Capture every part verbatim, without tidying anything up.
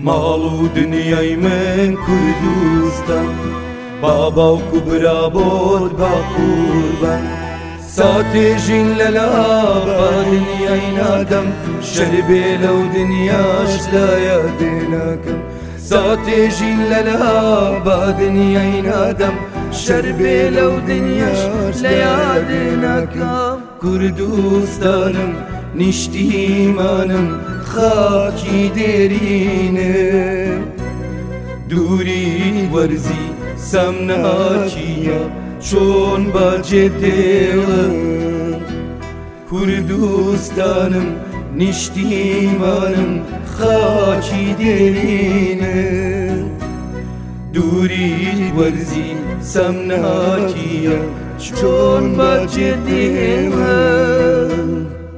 ماڵ و دنیای من کوردستان با باوکو برا بۆت با قوربان ساتێژین لەلا با دنیای نادەم شەر بێ لەو دنیاش لایە دێناکەم ساتێژین لەلا با دنیای نادەم شەر بێ لەو دنیاش لەیا دێناکەم کوردستانم نیشتیمانم خاکی دێرینم دووری وەرزی سەم ناچیە چۆن باجێ دێڵم کوردستانم نیشتیمانم خاکی دێرینم دووری وەرزی سەم ناچیە چۆن باجێ دێڵم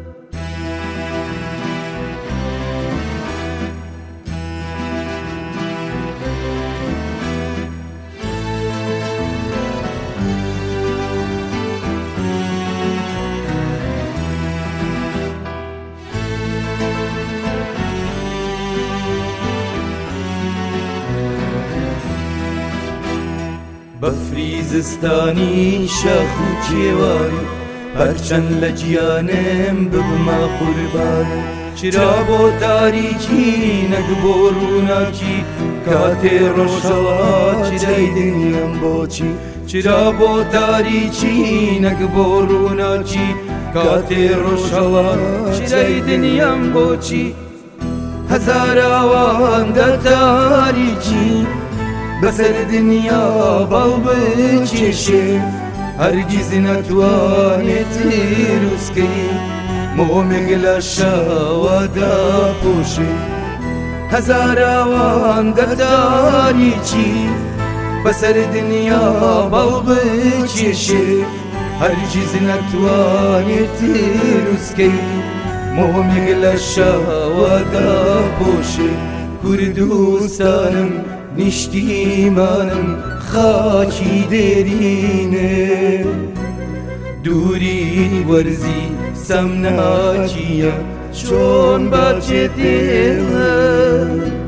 بەفری زستانی شاخ و کێوانی هەرچەند لە گیانم ببمە قوربانم چرا بۆ تاریکی نەک بۆ ڕووناکی کاتێ ڕۆژەڵات چرای دنیام بۆچی چرا بۆ تاریکی نەک بۆ ڕووناکی کاتێ ڕۆژەڵات چرای دنیام بۆچی هەزاراوان دە تاریکی بەسەر دنیا باڵ بکێشێ هەرگیز نەتوانێت ڕووسکەی مۆمێک لە شاوادا پۆشێ هەزاراوان دە تاریکی بەسەر دنیا باڵ بکێشێ هەرگیز نەتوانێت ڕووسکەی مۆمێک لە شاوادا پۆشێ کوردستانم نیشتیمانم خاکی دێرینم دووری وەرزی سەم ناچیە چۆن باجێ دێڵم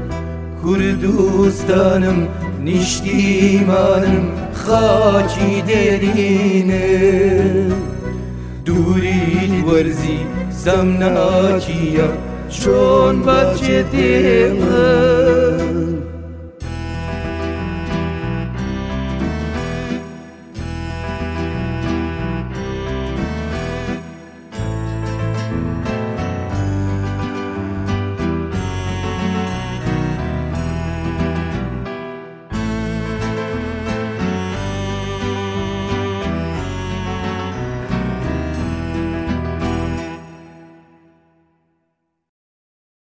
کوردستانم نیشتیمانم خاکی دێرینم دووری وەرزی سەم ناچیە چۆن باجێ دێڵم